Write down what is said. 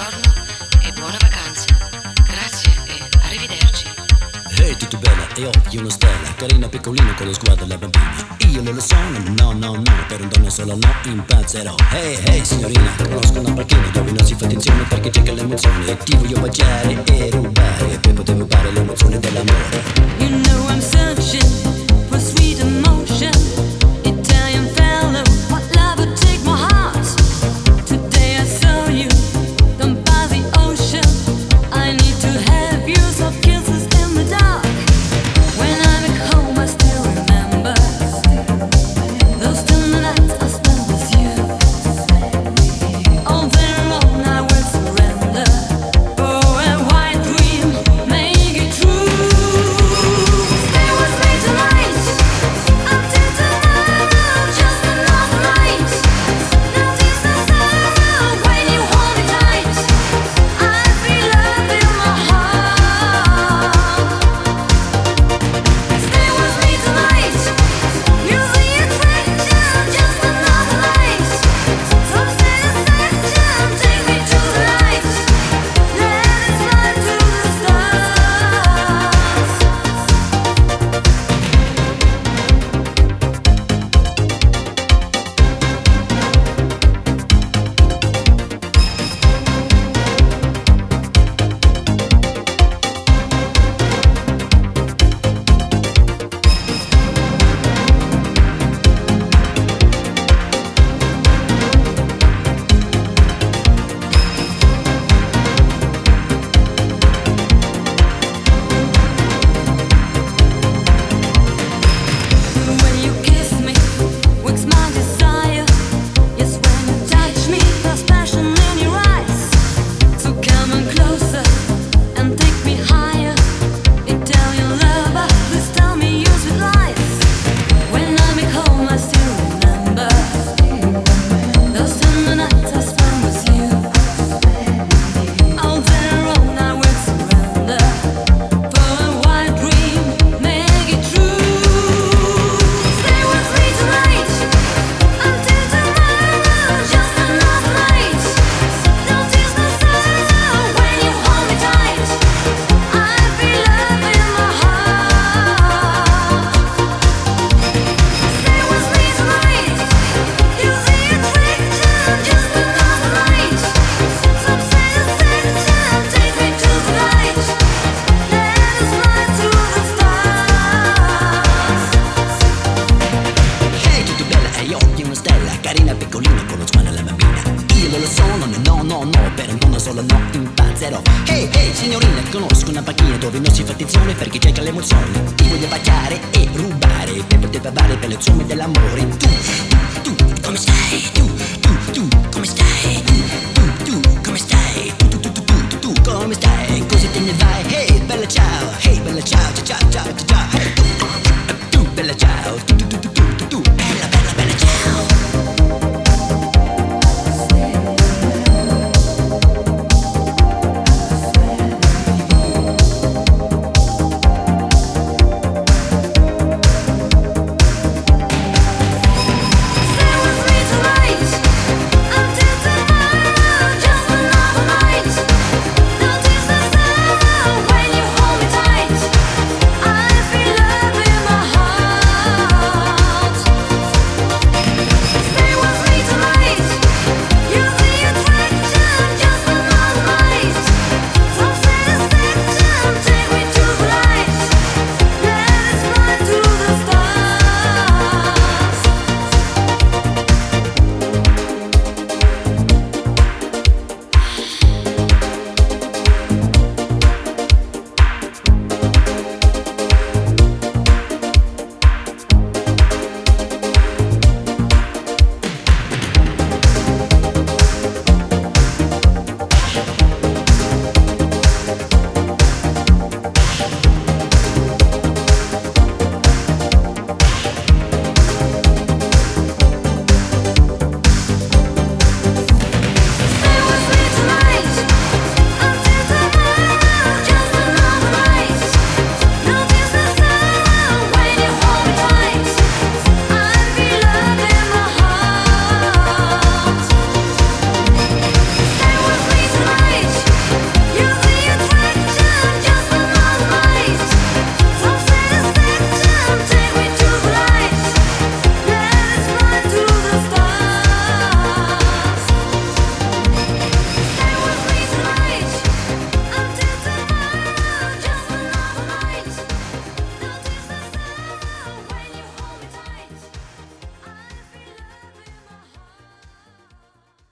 buongiorno e buona vacanza. Grazie e arrivederci. Ehi, tutto bella, e ho io una stella, carina piccolina con lo sguardo alla bambina. Io non lo sono, no, no, no, per un dono solo no, impazzerò. Ehi, ehi, signorina, conosco una panchina dove non si fa attenzione perché c'è che l'emozione. E ti voglio baciare e rubare, per poter rubare l'emozione dell'amore. You know I'm searching for sweet emotion. Italian fellow, what love would take my heart. Today I saw you down by the ocean. I need to have you, soft kisses in the dark. When I'm at home I still remember those tender nights I spent with you. All day long I will surrender. Oh, a white dream, make it true. Stay with me tonight, until tomorrow, just another night. Notice the sun when you hold me tight. I feel love in my heart. Stay with me tonight, losing attraction, just another night. Some satisfaction, take me to the light. Let it fly to the stars. When you kiss me, wakes my desire. Yes, when you touch me, there's passion in your eyes. So come on closer and take me higher. Italian lover, please tell me your sweet lies. When I'm at home, I still remember those tender nights I spent with you. All day long I will surrender. For a white dream, make it true. Stay with me tonight, until tomorrow, just another night. Notice the sun when you hold me tight. I feel love in my heart. Stay with me tonight, losing attraction, just another night. Some satisfaction, take me to the light. Let us fly to the stars. Ehi, tutto bella, e io ho una stella, carina piccolina con lo sguardo alla bambina. Io non lo sono, no, no, no, per un dono solo no, impazzerò. Ehi, ehi, signorina, conosco una panchina dove non si fa attenzione perché c'è che l'emozione. Ti voglio baciare e rubare, per poter bavare per l'emozione dell'amore. Tu, come stai? Tu, come stai? Tu, come